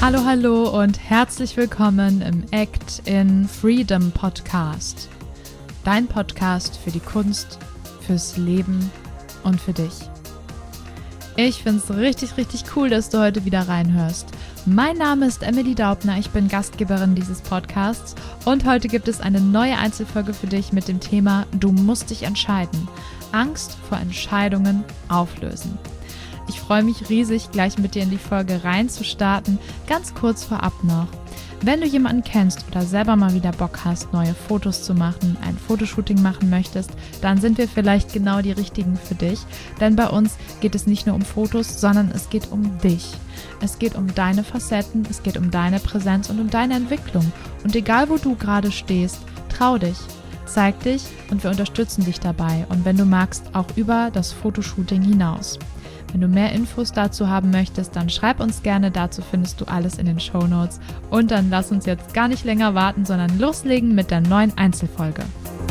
Hallo, hallo und herzlich willkommen im Act in Freedom Podcast. Dein Podcast für die Kunst, fürs Leben und für dich. Ich finde es richtig, richtig cool, dass du heute wieder reinhörst. Mein Name ist Emily Daubner, ich bin Gastgeberin dieses Podcasts und heute gibt es eine neue Einzelfolge für dich mit dem Thema Du musst dich entscheiden. Angst vor Entscheidungen auflösen. Ich freue mich riesig, gleich mit dir in die Folge reinzustarten. Ganz kurz vorab noch. Wenn du jemanden kennst oder selber mal wieder Bock hast, neue Fotos zu machen, ein Fotoshooting machen möchtest, dann sind wir vielleicht genau die Richtigen für dich. Denn bei uns geht es nicht nur um Fotos, sondern es geht um dich. Es geht um deine Facetten, es geht um deine Präsenz und um deine Entwicklung. Und egal, wo du gerade stehst, trau dich. Zeig dich und wir unterstützen dich dabei. Und wenn du magst, auch über das Fotoshooting hinaus. Wenn du mehr Infos dazu haben möchtest, dann schreib uns gerne, dazu findest du alles in den Shownotes. Und dann lass uns jetzt gar nicht länger warten, sondern loslegen mit der neuen Einzelfolge.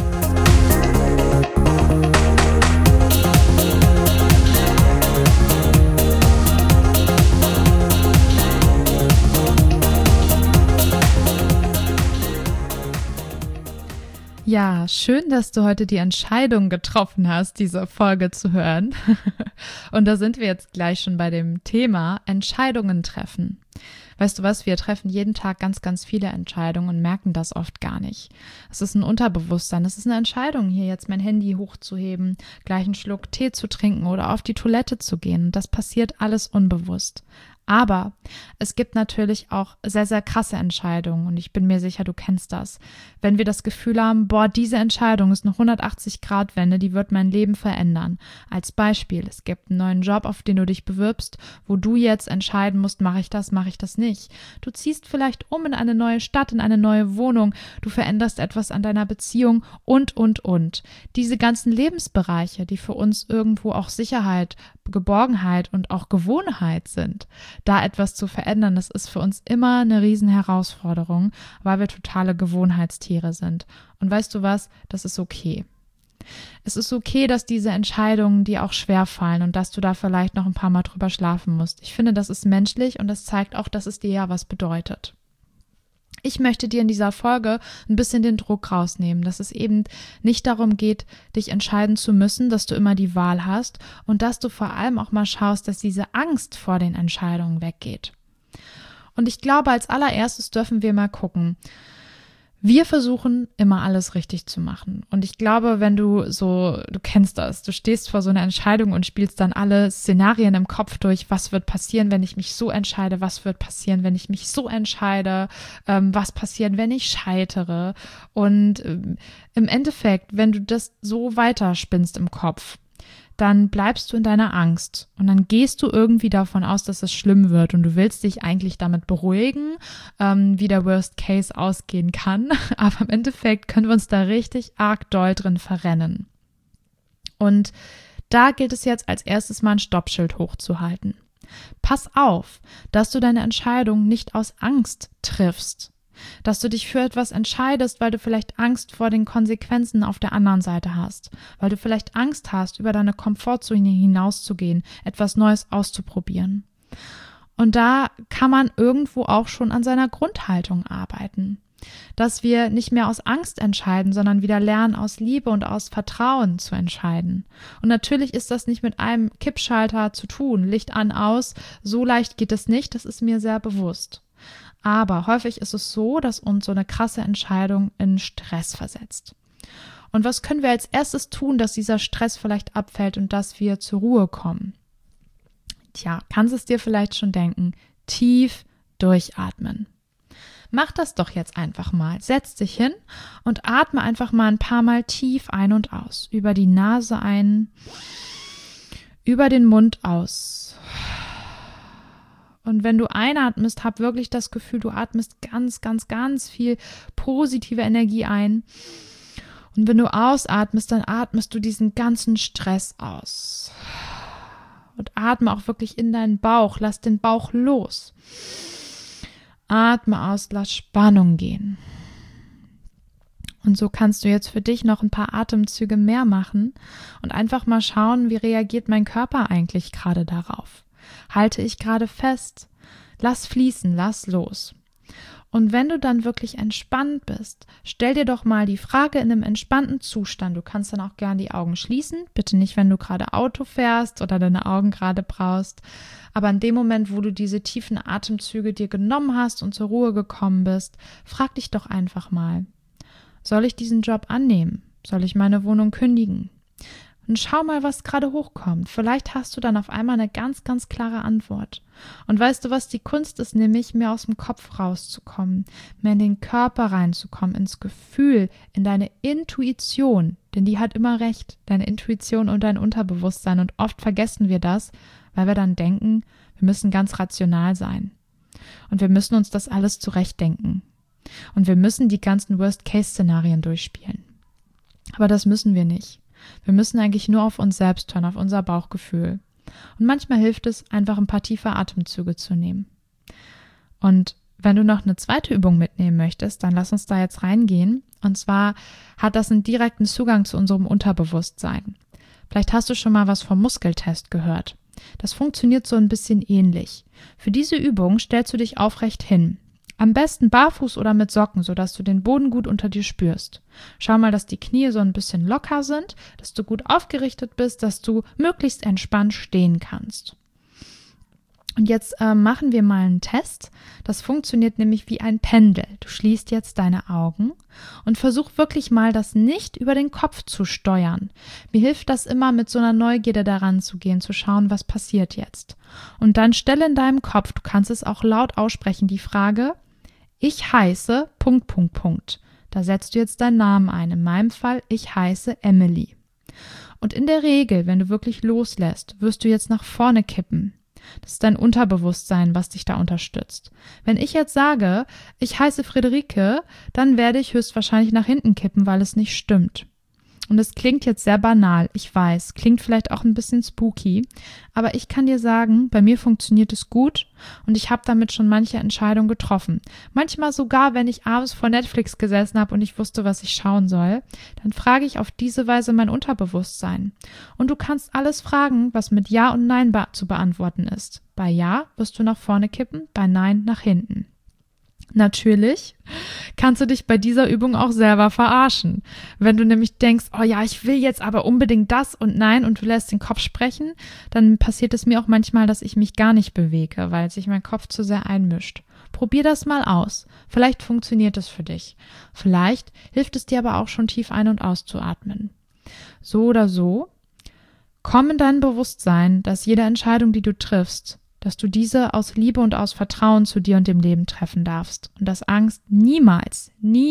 Ja, schön, dass du heute die Entscheidung getroffen hast, diese Folge zu hören. Und da sind wir jetzt gleich schon bei dem Thema Entscheidungen treffen. Weißt du was, wir treffen jeden Tag ganz, ganz viele Entscheidungen und merken das oft gar nicht. Es ist ein Unterbewusstsein, es ist eine Entscheidung, hier jetzt mein Handy hochzuheben, gleich einen Schluck Tee zu trinken oder auf die Toilette zu gehen. Und das passiert alles unbewusst. Aber es gibt natürlich auch sehr, sehr krasse Entscheidungen und ich bin mir sicher, du kennst das. Wenn wir das Gefühl haben, boah, diese Entscheidung ist eine 180-Grad-Wende, die wird mein Leben verändern. Als Beispiel, es gibt einen neuen Job, auf den du dich bewirbst, wo du jetzt entscheiden musst, mache ich das nicht. Du ziehst vielleicht um in eine neue Stadt, in eine neue Wohnung, du veränderst etwas an deiner Beziehung und. Diese ganzen Lebensbereiche, die für uns irgendwo auch Sicherheit, Geborgenheit und auch Gewohnheit sind. Da etwas zu verändern, das ist für uns immer eine riesen Herausforderung, weil wir totale Gewohnheitstiere sind. Und weißt du was? Das ist okay. Es ist okay, dass diese Entscheidungen dir auch schwerfallen und dass du da vielleicht noch ein paar Mal drüber schlafen musst. Ich finde, das ist menschlich und das zeigt auch, dass es dir ja was bedeutet. Ich möchte dir in dieser Folge ein bisschen den Druck rausnehmen, dass es eben nicht darum geht, dich entscheiden zu müssen, dass du immer die Wahl hast und dass du vor allem auch mal schaust, dass diese Angst vor den Entscheidungen weggeht. Und ich glaube, als allererstes dürfen wir mal gucken. Wir versuchen immer alles richtig zu machen. Und ich glaube, du kennst das, du stehst vor so einer Entscheidung und spielst dann alle Szenarien im Kopf durch. Was wird passieren, wenn ich mich so entscheide? Was wird passieren, wenn ich mich so entscheide? Was passiert, wenn ich scheitere? Und im Endeffekt, wenn du das so weiterspinnst im Kopf, dann bleibst du in deiner Angst und dann gehst du irgendwie davon aus, dass es schlimm wird und du willst dich eigentlich damit beruhigen, wie der Worst Case ausgehen kann, aber im Endeffekt können wir uns da richtig arg doll drin verrennen. Und da gilt es jetzt als erstes mal ein Stoppschild hochzuhalten. Pass auf, dass du deine Entscheidung nicht aus Angst triffst. Dass du dich für etwas entscheidest, weil du vielleicht Angst vor den Konsequenzen auf der anderen Seite hast, weil du vielleicht Angst hast, über deine Komfortzone hinauszugehen, etwas Neues auszuprobieren. Und da kann man irgendwo auch schon an seiner Grundhaltung arbeiten, dass wir nicht mehr aus Angst entscheiden, sondern wieder lernen, aus Liebe und aus Vertrauen zu entscheiden. Und natürlich ist das nicht mit einem Kippschalter zu tun, Licht an, aus, so leicht geht es nicht, das ist mir sehr bewusst. Aber häufig ist es so, dass uns so eine krasse Entscheidung in Stress versetzt. Und was können wir als erstes tun, dass dieser Stress vielleicht abfällt und dass wir zur Ruhe kommen? Tja, kannst es dir vielleicht schon denken, tief durchatmen. Mach das doch jetzt einfach mal. Setz dich hin und atme einfach mal ein paar Mal tief ein und aus. Über die Nase ein, über den Mund aus. Und wenn du einatmest, hab wirklich das Gefühl, du atmest ganz, ganz, ganz viel positive Energie ein. Und wenn du ausatmest, dann atmest du diesen ganzen Stress aus. Und atme auch wirklich in deinen Bauch. Lass den Bauch los. Atme aus, lass Spannung gehen. Und so kannst du jetzt für dich noch ein paar Atemzüge mehr machen und einfach mal schauen, wie reagiert mein Körper eigentlich gerade darauf. Halte ich gerade fest? Lass fließen, lass los. Und wenn du dann wirklich entspannt bist, stell dir doch mal die Frage in einem entspannten Zustand. Du kannst dann auch gerne die Augen schließen. Bitte nicht, wenn du gerade Auto fährst oder deine Augen gerade brauchst. Aber in dem Moment, wo du diese tiefen Atemzüge dir genommen hast und zur Ruhe gekommen bist, frag dich doch einfach mal: Soll ich diesen Job annehmen? Soll ich meine Wohnung kündigen? Und schau mal, was gerade hochkommt. Vielleicht hast du dann auf einmal eine ganz, ganz klare Antwort. Und weißt du was, die Kunst ist nämlich, mehr aus dem Kopf rauszukommen, mehr in den Körper reinzukommen, ins Gefühl, in deine Intuition, denn die hat immer recht, deine Intuition und dein Unterbewusstsein. Und oft vergessen wir das, weil wir dann denken, wir müssen ganz rational sein. Und wir müssen uns das alles zurechtdenken. Und wir müssen die ganzen Worst-Case-Szenarien durchspielen. Aber das müssen wir nicht. Wir müssen eigentlich nur auf uns selbst hören, auf unser Bauchgefühl. Und manchmal hilft es, einfach ein paar tiefe Atemzüge zu nehmen. Und wenn du noch eine zweite Übung mitnehmen möchtest, dann lass uns da jetzt reingehen. Und zwar hat das einen direkten Zugang zu unserem Unterbewusstsein. Vielleicht hast du schon mal was vom Muskeltest gehört. Das funktioniert so ein bisschen ähnlich. Für diese Übung stellst du dich aufrecht hin. Am besten barfuß oder mit Socken, sodass du den Boden gut unter dir spürst. Schau mal, dass die Knie so ein bisschen locker sind, dass du gut aufgerichtet bist, dass du möglichst entspannt stehen kannst. Und jetzt machen wir mal einen Test. Das funktioniert nämlich wie ein Pendel. Du schließt jetzt deine Augen und versuch wirklich mal, das nicht über den Kopf zu steuern. Mir hilft das immer, mit so einer Neugierde daran zu gehen, zu schauen, was passiert jetzt. Und dann stelle in deinem Kopf, du kannst es auch laut aussprechen, die Frage: Ich heiße ... Da setzt du jetzt deinen Namen ein. In meinem Fall, ich heiße Emily. Und in der Regel, wenn du wirklich loslässt, wirst du jetzt nach vorne kippen. Das ist dein Unterbewusstsein, was dich da unterstützt. Wenn ich jetzt sage, ich heiße Friederike, dann werde ich höchstwahrscheinlich nach hinten kippen, weil es nicht stimmt. Und es klingt jetzt sehr banal, ich weiß, klingt vielleicht auch ein bisschen spooky, aber ich kann dir sagen, bei mir funktioniert es gut und ich habe damit schon manche Entscheidungen getroffen. Manchmal sogar, wenn ich abends vor Netflix gesessen habe und ich wusste, was ich schauen soll, dann frage ich auf diese Weise mein Unterbewusstsein. Und du kannst alles fragen, was mit Ja und Nein zu beantworten ist. Bei Ja wirst du nach vorne kippen, bei Nein nach hinten. Natürlich kannst du dich bei dieser Übung auch selber verarschen. Wenn du nämlich denkst, oh ja, ich will jetzt aber unbedingt das und nein, und du lässt den Kopf sprechen, dann passiert es mir auch manchmal, dass ich mich gar nicht bewege, weil sich mein Kopf zu sehr einmischt. Probier das mal aus. Vielleicht funktioniert es für dich. Vielleicht hilft es dir aber auch schon tief ein- und auszuatmen. So oder so, komm in dein Bewusstsein, dass jede Entscheidung, die du triffst, dass du diese aus Liebe und aus Vertrauen zu dir und dem Leben treffen darfst und dass Angst niemals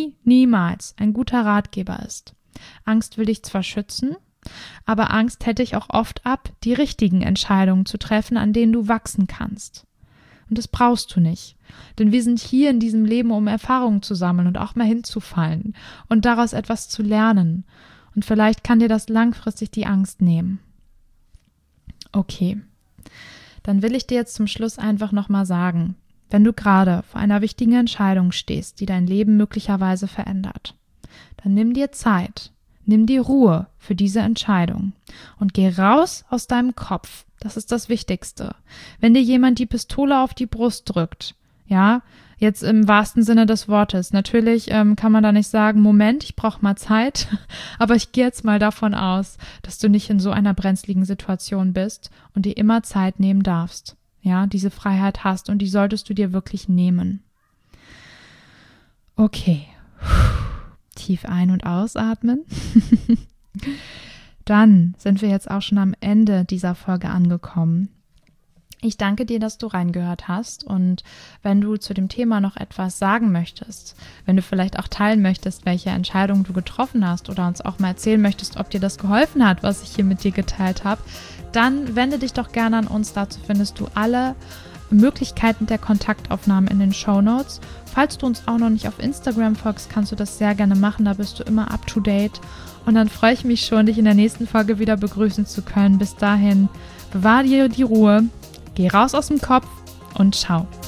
ein guter Ratgeber ist. Angst will dich zwar schützen, aber Angst hält dich auch oft ab, die richtigen Entscheidungen zu treffen, an denen du wachsen kannst. Und das brauchst du nicht, denn wir sind hier in diesem Leben, um Erfahrungen zu sammeln und auch mal hinzufallen und daraus etwas zu lernen. Und vielleicht kann dir das langfristig die Angst nehmen. Okay. Dann will ich dir jetzt zum Schluss einfach nochmal sagen, wenn du gerade vor einer wichtigen Entscheidung stehst, die dein Leben möglicherweise verändert, dann nimm dir Zeit, nimm dir Ruhe für diese Entscheidung und geh raus aus deinem Kopf. Das ist das Wichtigste. Wenn dir jemand die Pistole auf die Brust drückt, ja, jetzt im wahrsten Sinne des Wortes. Natürlich kann man da nicht sagen, Moment, ich brauche mal Zeit, aber ich gehe jetzt mal davon aus, dass du nicht in so einer brenzligen Situation bist und dir immer Zeit nehmen darfst. Ja, diese Freiheit hast und die solltest du dir wirklich nehmen. Okay, tief ein- und ausatmen. Dann sind wir jetzt auch schon am Ende dieser Folge angekommen. Ich danke dir, dass du reingehört hast, und wenn du zu dem Thema noch etwas sagen möchtest, wenn du vielleicht auch teilen möchtest, welche Entscheidung du getroffen hast oder uns auch mal erzählen möchtest, ob dir das geholfen hat, was ich hier mit dir geteilt habe, dann wende dich doch gerne an uns. Dazu findest du alle Möglichkeiten der Kontaktaufnahme in den Shownotes. Falls du uns auch noch nicht auf Instagram folgst, kannst du das sehr gerne machen, da bist du immer up to date. Und dann freue ich mich schon, dich in der nächsten Folge wieder begrüßen zu können. Bis dahin, bewahr dir die Ruhe. Geh raus aus dem Kopf und ciao.